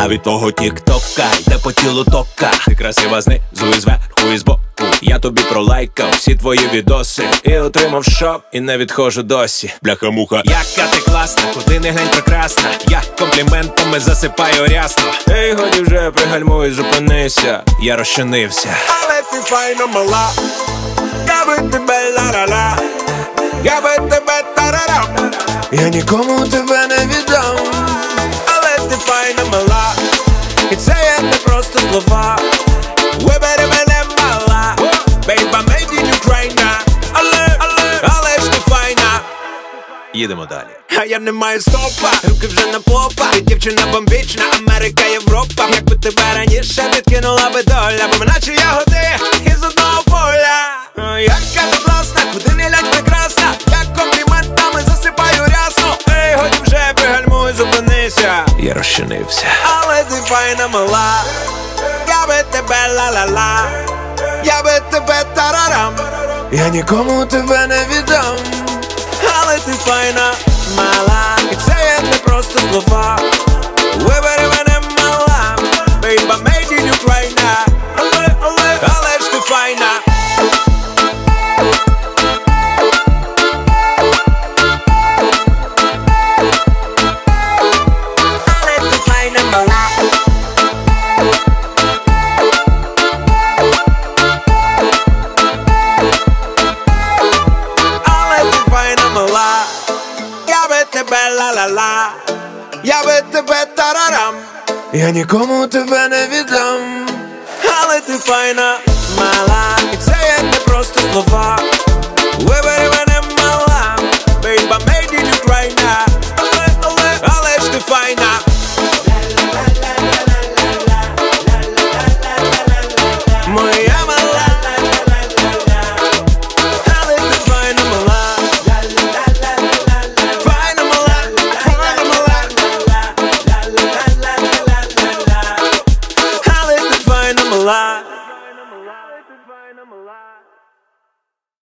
А від того тік-тока йде по тілу тока. Ти красива знизу і зверху і збоку. Я тобі пролайкав всі твої відоси і отримав шок, і не відходжу досі. Бляха-муха, яка ти класна, куди не глянь прекрасна. Я компліментами засипаю рясно. Ей, годі вже пригальмуй, зупинися, я розчинився. Але ти файна мала, я би тебе ла-ла-ла, я би тебе тарарам, я нікому тебе не віддам. Але ти файна мала, і це є не просто слова. Вибери мене, мала, baby, made in Ukraine. Але ж ти файна. Їдемо далі. А я не маю стопа, руки вже на попа. Ти дівчина бомбічна, Америка, Європа. Якби тебе раніше підкинула би доля, бо наче ягоди із одного поля. Яка ти класна, куди не глянь прекрасна. Я компліментами засипаю рясно. Ей, годі вже пригальмуй, зупинися, Я розчинився. але ти файна мала, я би тебе ла-ла-ла, я би тебе тарарам, я нікому тебе не віддам. Але ти файна мала, і це є не просто слова. Вибери мене, мала, baby, made in Ukraine. Але ж ти файна. Але ти файна мала. Але ти файна мала, я би тебе ла-ла-ла, я би тебе тарарам, я нікому тебе не віддам. Але ти файна мала.